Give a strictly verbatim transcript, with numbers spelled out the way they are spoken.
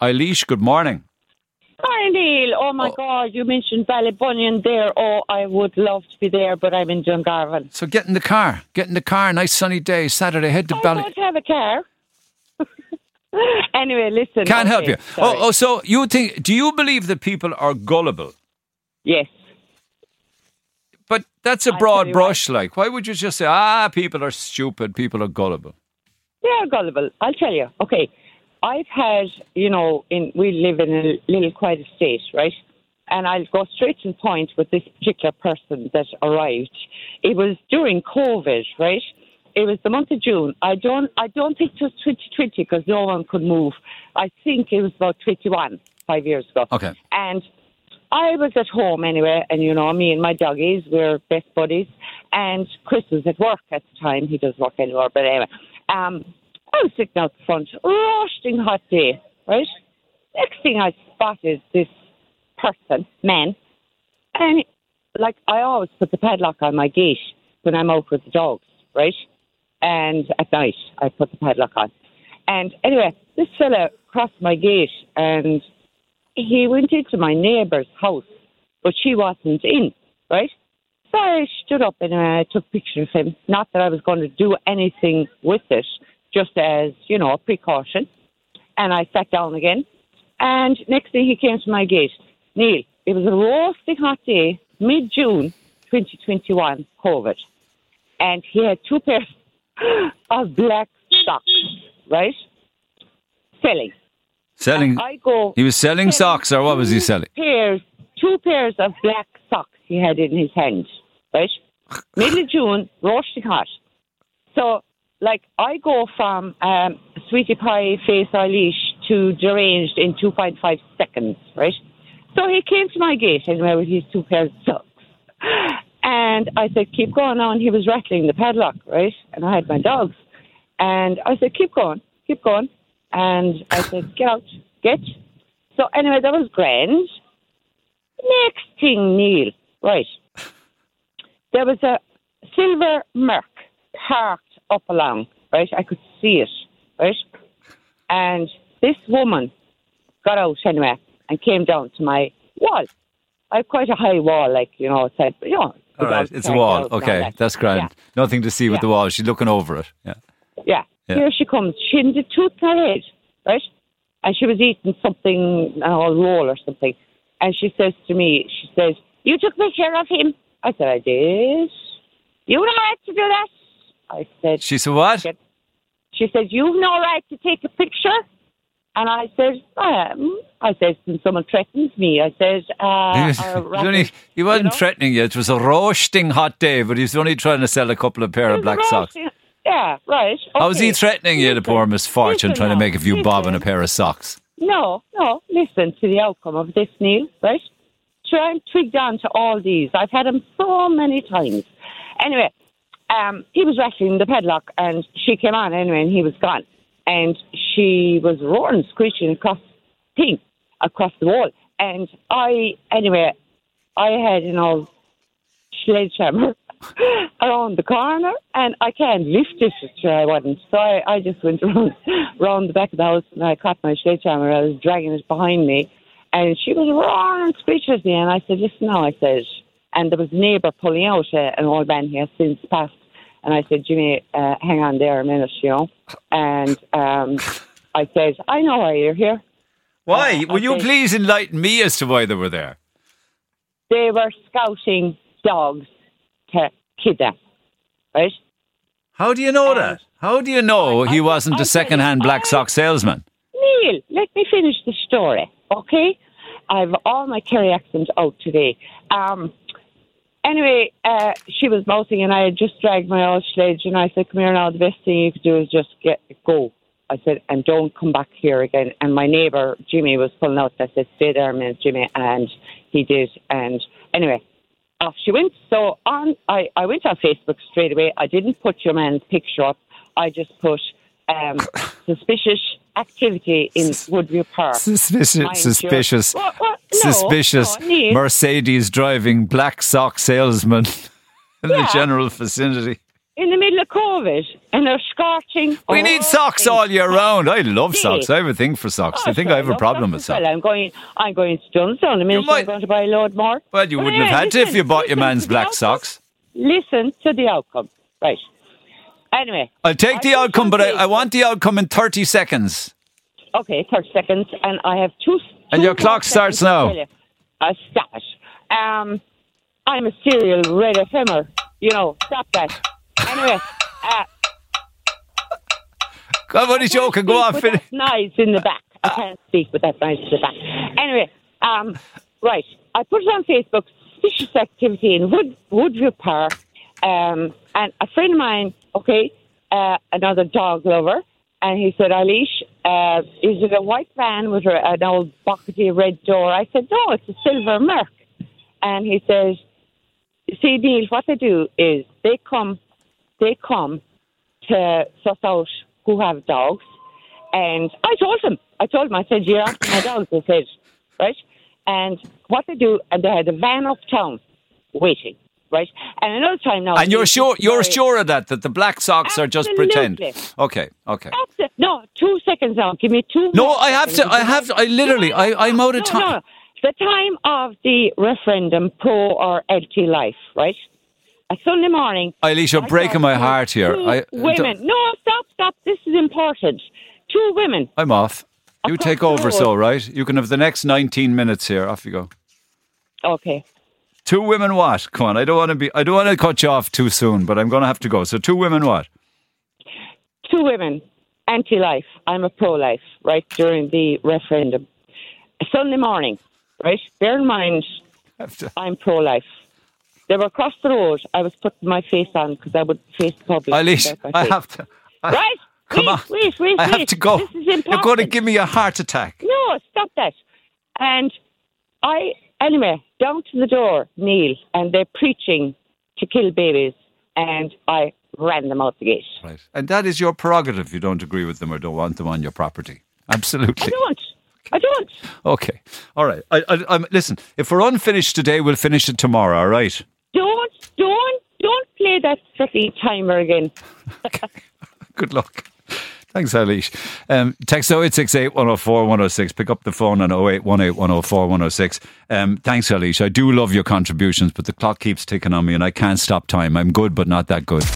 Eilish, good morning. Hi, Neil. Oh, my oh. God, you mentioned Ballybunion there. Oh, I would love to be there, but I'm in Dungarvan. So get in the car. Get in the car. Nice sunny day. Saturday, head to Bally... I don't have a car. Anyway, listen. Can't okay, help you. Oh, oh, so you think... Do you believe that people are gullible? Yes. But that's a broad brush, what. like. Why would you just say, ah, people are stupid, people are gullible? They are gullible. I'll tell you. Okay. I've had, you know, in we live in a little quiet estate, right? And I'll go straight to the point with this particular person that arrived. It was during COVID, right? It was the month of June. I don't, I don't think it was twenty twenty because no one could move. I think it was about twenty-one, five years ago. Okay. And I was at home anyway, and you know, me and my doggies, we're best buddies. And Chris was at work at the time. He doesn't work anymore, but anyway. Um, I was sitting out the front, roasting hot day, right? Next thing I spotted this person, man, and like I always put the padlock on my gate when I'm out with the dogs, right? And at night I put the padlock on. And anyway, this fella crossed my gate and he went into my neighbour's house, but she wasn't in, right? So I stood up and I took a picture of him. Not that I was going to do anything with it, just as, you know, a precaution. And I sat down again. And next thing he came to my gate. Neil, it was a roasting hot day, mid-June twenty twenty-one, COVID. And he had two pairs of black socks, right? Selling. Selling? And I go... He was selling, selling socks, or what was he selling? Pairs, two pairs of black socks he had in his hand, right? Middle of June, roasting hot. So... Like, I go from um, Sweetie Pie Face Eilish to deranged in two point five seconds, right? So he came to my gate anyway with his two pairs of socks. And I said, keep going on. He was rattling the padlock, right? And I had my dogs. And I said, keep going, keep going. And I said, get out, get. So anyway, that was grand. Next thing, Neil, right? There was a silver Merc parked up along, right? I could see it, right? And this woman got out anyway and came down to my wall. I have quite a high wall, like, you know, it's like, you know. All right, it's a wall. Okay, that. that's grand. Yeah. Nothing to see with yeah. the wall. She's looking over it. Yeah. yeah. Yeah. Here she comes. She had a tooth in her head, right? And she was eating something, a roll or something. And she says to me, she says, you took the picture of him? I said, I did. You know right to do that? I said... She said what? She said, you've no right to take a picture. And I said, I am. I said, when someone threatens me, I said... Uh, only, he wasn't you know? threatening you. It was a roasting hot day, but he was only trying to sell a couple of pair of black socks. Yeah, right. Okay. How was he threatening you, the poor misfortune, listen, trying to make a few listen. bob and a pair of socks? No, no. Listen to the outcome of this, Neil, right? Try and twig down to all these. I've had them so many times. Anyway... Um, he was rattling the padlock and she came on anyway and he was gone. And she was roaring, screeching across the thing, across the wall. And I, anyway, I had, you know, sledgehammer around the corner and I can't lift it, sure I wasn't. So I, I just went around, around the back of the house and I caught my sledgehammer. I was dragging it behind me and she was roaring and screeching at me. And I said, listen now, I said... And there was a neighbour pulling out uh, an old man who has since passed. And I said, Jimmy, uh, hang on there a minute, you know. And um, I said, I know why you're here. Why? Uh, Will you said, please enlighten me as to why they were there? They were scouting dogs to kidnap, right? How do you know and that? How do you know I, he wasn't I, a second-hand I, black sock salesman? Neil, let me finish the story, okay? I've all my Kerry accent out today. Um... Anyway, uh, she was mouthing and I had just dragged my old sledge and I said, come here now, the best thing you could do is just get go. I said, and don't come back here again. And my neighbour, Jimmy, was pulling out. I said, stay there a minute, Jimmy. And he did. And anyway, off she went. So on, I, I went on Facebook straight away. I didn't put your man's picture up. I just put um, suspicious activity in Woodview Park. Suspicious, suspicious, what, what? No, suspicious no, Mercedes driving black sock salesman in yeah. the general vicinity. in the middle of COVID and they're scorching. We oh, need socks all year round. I love socks. I have a thing for socks. Oh, I think sure, I have a love problem with socks as socks. well. I'm going, I'm going to Dunstone. I mean, might- I'm going to buy a load more. Well, you But wouldn't have anyway, had to if listen- you bought your listen man's to the black outcome. socks. Listen to the outcome. Right. Anyway. I'll take I the put outcome, on but I, I Facebook- want the outcome in thirty seconds. Okay, thirty seconds, and I have two. And two your clock more starts seconds to now. tell you. Uh, stop it. Um, I'm a serial red efemer. You know, stop that. Anyway, uh, I'm only joking. Go on, with finish. that noise in the back. I can't speak with that noise in the back. Anyway, um, right. I put it on Facebook. Suspicious activity in Wood, Woodview Park. Um, and a friend of mine, okay, uh, another dog lover, and he said, Eilish, uh, is it a white van with a, an old buckety red door? I said, no, it's a silver Merc. And he says, see, Neil, what they do is they come, they come to suss out who have dogs. And I told him, I told him, I said, you're after my dogs, I said, right? And what they do, and they had a van uptown waiting, right? And another time now. And you're he- sure you're sorry. sure of that, that the black socks are just pretend. Absolutely. Okay, okay. That's it. No, two seconds now. Give me two. No, more I have to, seconds. I have to, I literally, I, I'm out of No, time. no, the time of the referendum, pro or L T life, right? A Sunday morning. Eilish, you're I breaking saw my two- heart here. two I- women. No, stop, stop. This is important. Two women. I'm off. You Across take the over, road. so, right? You can have the next nineteen minutes here. Off you go. Okay. Two women what? Come on, I don't want to be, I don't want to cut you off too soon, but I'm going to have to go. So two women what? Two women, anti-life. I'm a pro-life, right, during the referendum. A Sunday morning, right? Bear in mind, Have to- I'm pro-life. They were across the road. I was putting my face on because I would face the public. Eilish, without my I face. have to. I- Right? Come wait, on. Wait, wait, I have wait. to go. This is You're going to important. give me a heart attack. No, stop that. And I, anyway, down to the door, Neil, and they're preaching to kill babies, and I ran them out the gate. Right. And that is your prerogative. You don't agree with them or don't want them on your property. Absolutely. I don't. I don't. Okay. All right. I, I, I'm, listen, if we're unfinished today, we'll finish it tomorrow, all right? Don't, don't, don't play that freaking timer again. Good luck. Thanks, Eilish. Um, text oh eight six eight, one oh four, one oh six. Pick up the phone on oh eight one eight, one oh four, one oh six. Um, thanks, Eilish. I do love your contributions, but the clock keeps ticking on me and I can't stop time. I'm good, but not that good.